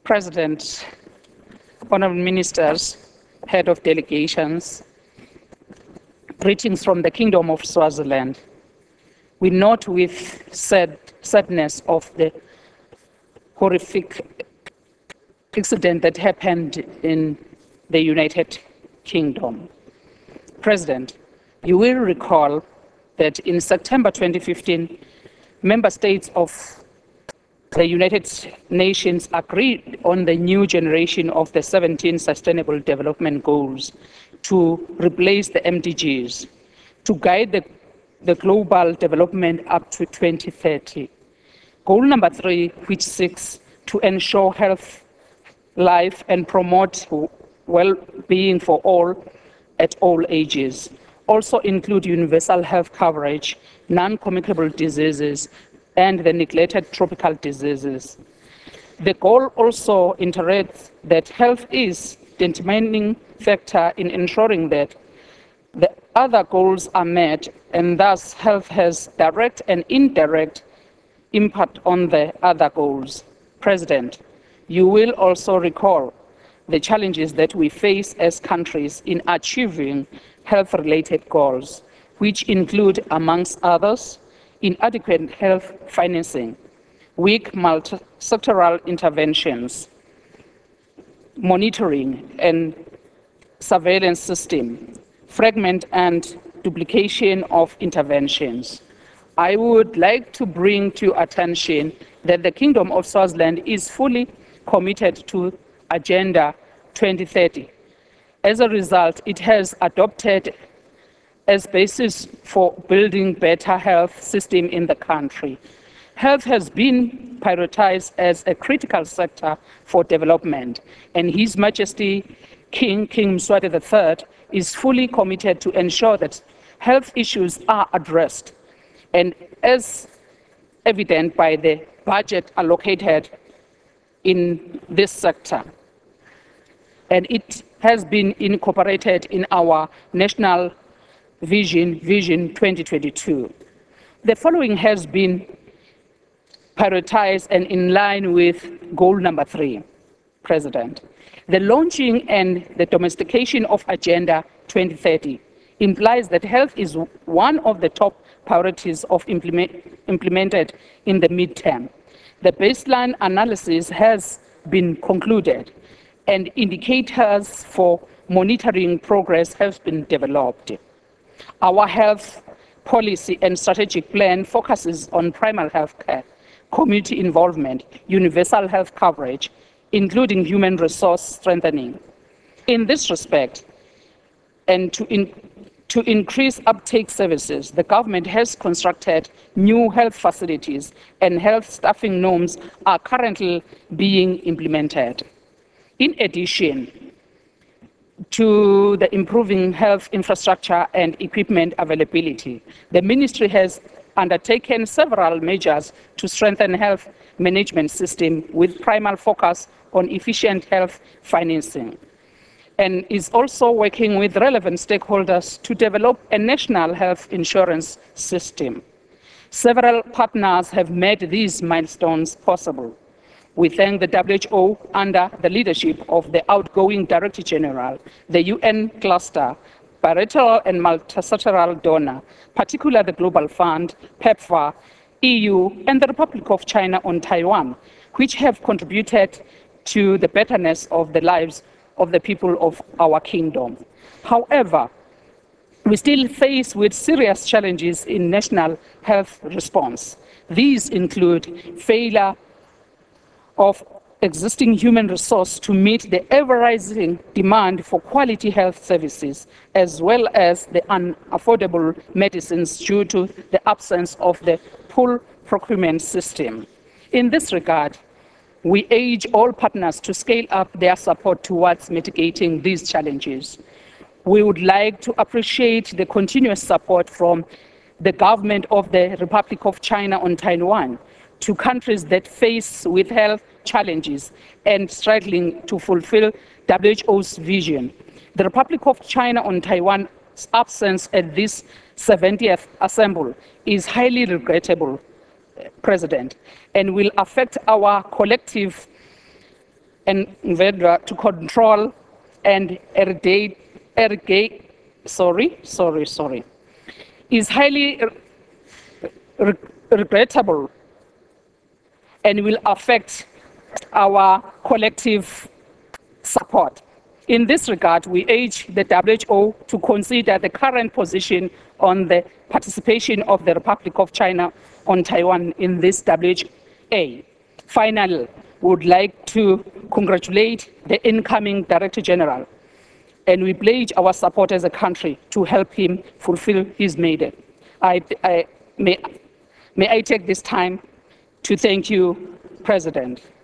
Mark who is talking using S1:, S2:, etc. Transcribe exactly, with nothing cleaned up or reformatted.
S1: President, honorable ministers, head of delegations, greetings from the Kingdom of Swaziland. We note with sad, sadness of the horrific incident that happened in the United Kingdom. President, you will recall that in September twenty fifteen, member states of the United Nations agreed on the new generation of the seventeen Sustainable Development Goals to replace the M D Gs, to guide the, the global development up to twenty thirty. Goal number three, which seeks to ensure health, life, and promote well-being for all at all ages, also include universal health coverage, non-communicable diseases, and the neglected tropical diseases. The goal also iterates that health is the determining factor in ensuring that the other goals are met, and thus health has direct and indirect impact on the other goals. President, you will also recall the challenges that we face as countries in achieving health-related goals, which include, amongst others, inadequate health financing, weak multi-sectoral interventions, monitoring and surveillance system, fragment and duplication of interventions. I would like to bring to your attention that the Kingdom of Swaziland is fully committed to Agenda twenty thirty. As a result, it has adopted as basis for building better health system in the country. Health has been prioritized as a critical sector for development, and His Majesty King, King Mswati the third, is fully committed to ensure that health issues are addressed, and as evident by the budget allocated in this sector. And it has been incorporated in our national Vision, Vision twenty twenty-two. The following has been prioritized and in line with goal number three, President. The launching and the domestication of Agenda twenty thirty implies that health is one of the top priorities of implement, implemented in the midterm. The baseline analysis has been concluded, and indicators for monitoring progress have been developed. Our health policy and strategic plan focuses on primary health care, community involvement, universal health coverage, including human resource strengthening. In this respect, and to, in, to increase uptake services, the government has constructed new health facilities, and health staffing norms are currently being implemented. In addition to the improving health infrastructure and equipment availability, the ministry has undertaken several measures to strengthen health management system with primary focus on efficient health financing, and is also working with relevant stakeholders to develop a national health insurance system. Several partners have made these milestones possible. We thank the W H O under the leadership of the outgoing Director General, the U N cluster, bilateral and multilateral donor, particularly the Global Fund, PEPFAR, E U, and the Republic of China on Taiwan, which have contributed to the betterness of the lives of the people of our kingdom. However, we still face with serious challenges in national health response. These include failure of existing human resource to meet the ever-rising demand for quality health services, as well as the unaffordable medicines due to the absence of the full procurement system. In this regard, we urge all partners to scale up their support towards mitigating these challenges. We would like to appreciate the continuous support from the government of the Republic of China on Taiwan to countries that face with health challenges and struggling to fulfill W H O's vision. The Republic of China on Taiwan's absence at this seventieth Assembly is highly regrettable, President, and will affect our collective and NVEDRA to control and irrigate, irrigate sorry, sorry, sorry, is highly re regrettable and will affect our collective support. In this regard, we urge the W H O to consider the current position on the participation of the Republic of China on Taiwan in this W H A. Finally, we would like to congratulate the incoming Director General, and we pledge our support as a country to help him fulfill his mandate. I, I, may, may I take this time to thank you, President.